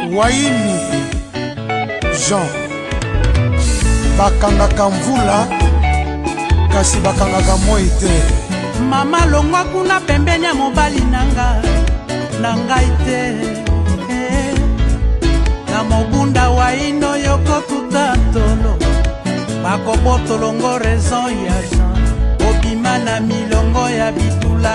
Waini Jean bakangaka mvula kasi bakangaka moi te. Mama longwa kuna pembeni ya mobali nanga na ngai te. Na mobunda waino yoko tutantolo bakobotolongo raison ya Jean obima na milongo ya bitula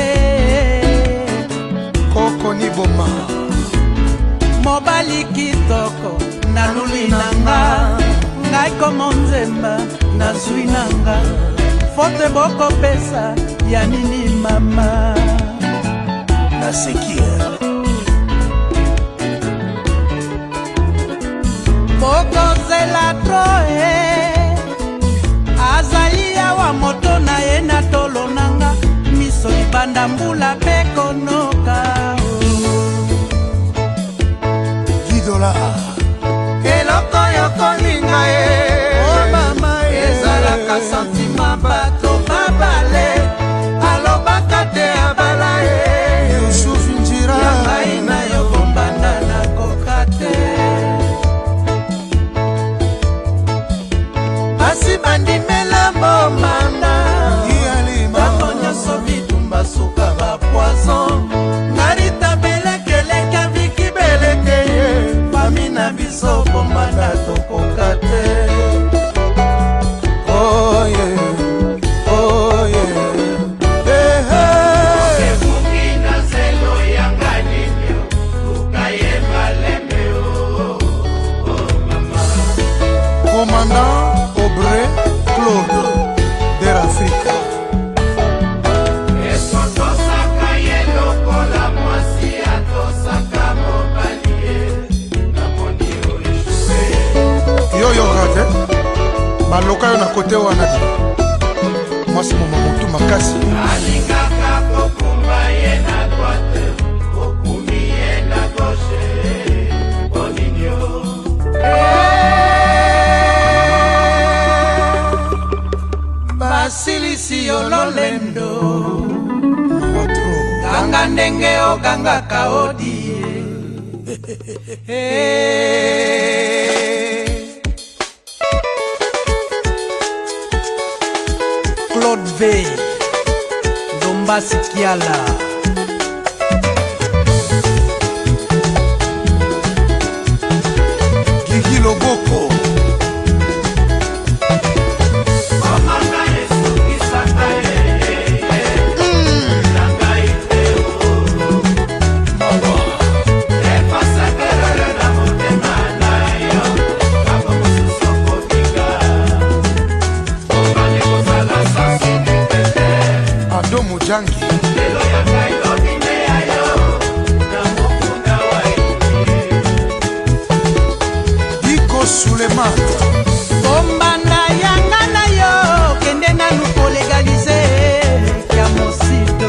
koko ni boma mobali kitoko na luli nanga ngai komo nzemba na zwi nanga fote boko pesa ya nini mama na sekia boko zela troe azali awa moto na ye na tolo nanga miso libanda mbula pe konoka $10 eloko yokolinga ye ezalaka santima bato babale alobaka te abala ye Yusuf Njira yangai na yokombanda na koka te basi bandimela bomanda bato nyonso bitumba suka bapoison ngaritabelekeleka vikibeleke ye fami na biso bomanda tokoka te. Oh yeah, oh yeah, hey, hey. Commandant Aubrey Claude d'Air Africa. Yo rate baloka yo na kote wana te mwasi moma motu makasi alingaka kokumba ye na droite kokumi ye na gauche boninyo basilisi yo lolendo ganga ndenge ogangaka odie Claude V Domba Sikiala Gigi Loboko Jangi Iko Suleiman Kombanda yanga na yo kende nanu ko legalize ya mosito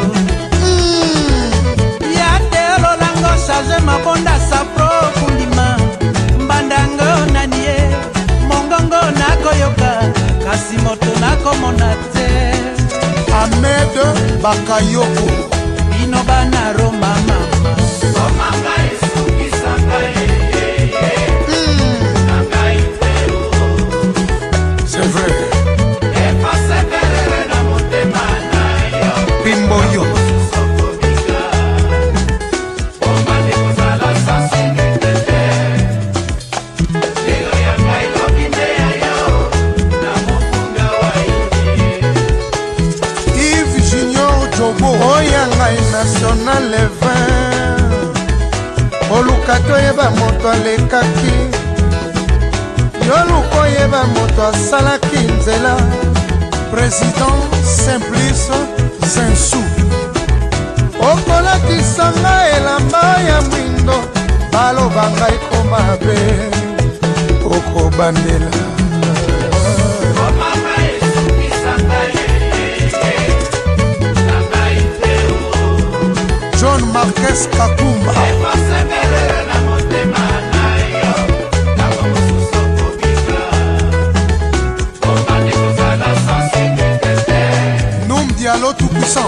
ya ndelo lango charge mabonda sa profundima mbandango nanie mongongo nakoyoka kasi moto nakomona te Ahmed Bakayoko Bino bana Roma mama Omanga esukisanga c'est vrai Bimbo yo national le 20 oluka toyeba moto alekaki yoluka oyeba moto asalaki nzela président Simplice Zinsou okolakisanga elamba ya mwindo baloba ngai komabe okobandela John Marquez Kakumba Noum Diallo tout puissant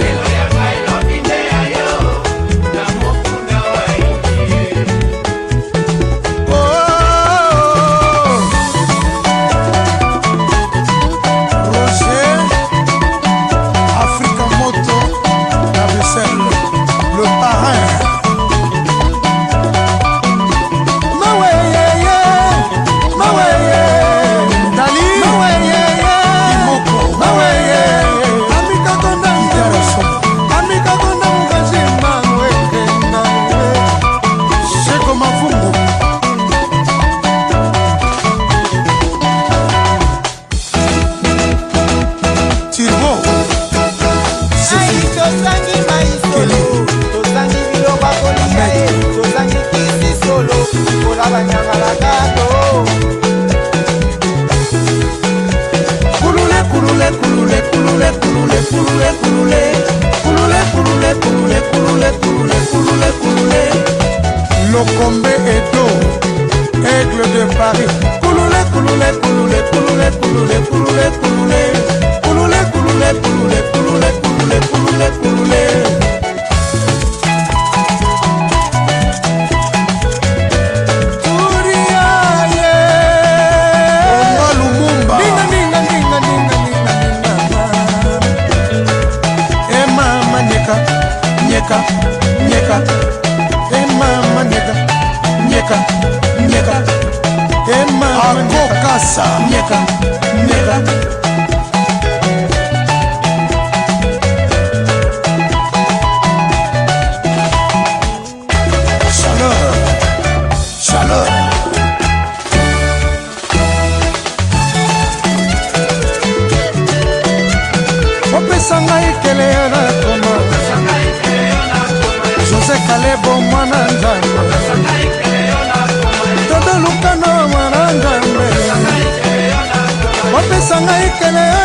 nyeka nyeka emama nyeka nyeka nyeka emama akokasa nyeka nyeka chaleur opesa ngai keleyo na koma José Kalebo mwana nzambe todo lukano mwana nzambe opesa ngai keleyo